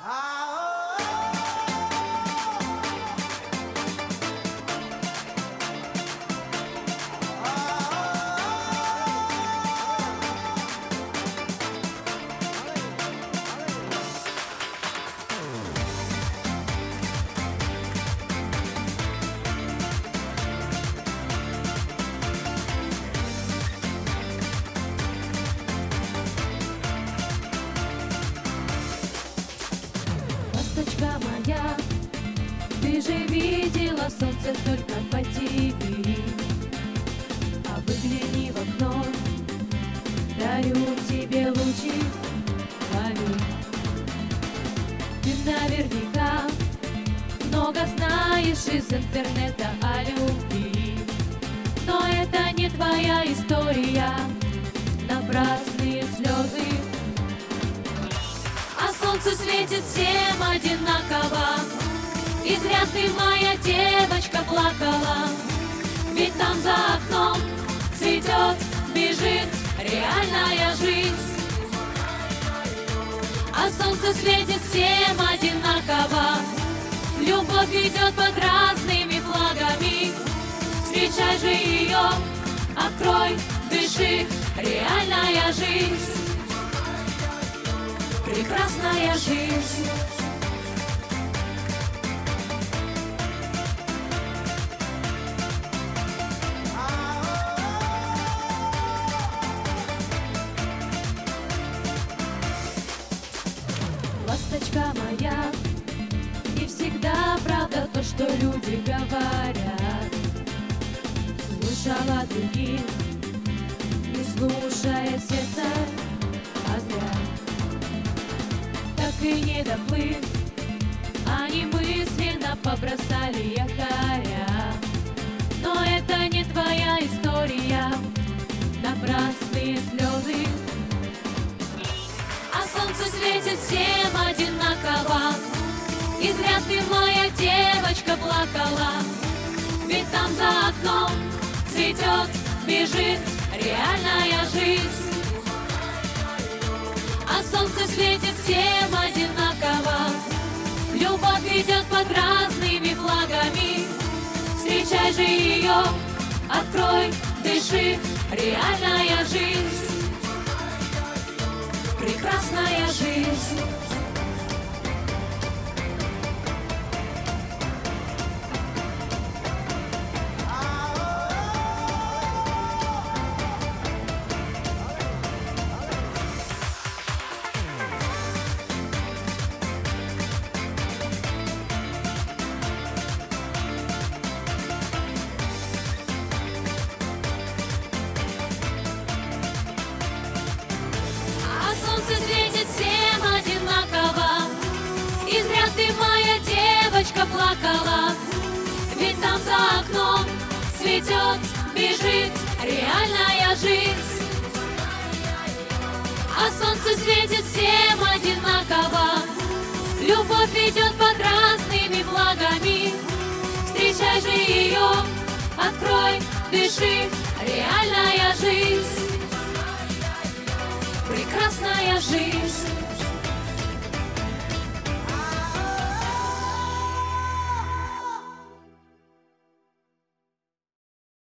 Ласточка моя, ты же видела солнце только по ТВ. А выгляни в окно, дарю тебе лучи, лови. Ты наверняка много знаешь из интернета о любви, но это не твоя история, напрасные слезы. Солнце светит всем одинаково, и зря ты, моя девочка, плакала. Ведь там за окном цветет, бежит реальная жизнь. А солнце светит всем одинаково, любовь идет под разными флагами. Встречай же ее, открой, дыши, реальная жизнь. Прекрасная жизнь. Ласточка моя, не всегда правда то, что люди говорят. Слушала других, не слушая сердца, а зря. Так и не доплыв, они мысленно побросали якоря. Но это не твоя история, напрасные слезы. А солнце светит всем одинаково, и зря ты, моя девочка, плакала. Ведь там за окном цветет, бежит реальная жизнь. А солнце светит всем одинаково, любовь идет под разными флагами. Встречай же ее, открой, дыши, реальная жизнь. Прекрасная жизнь. Солнце светит всем одинаково, и зря ты, моя девочка, плакала. Ведь там за окном цветет, бежит реальная жизнь. А солнце светит всем одинаково, любовь идет под разными флагами. Встречай же ее, открой, дыши, реальная жизнь. Прекрасная жизнь.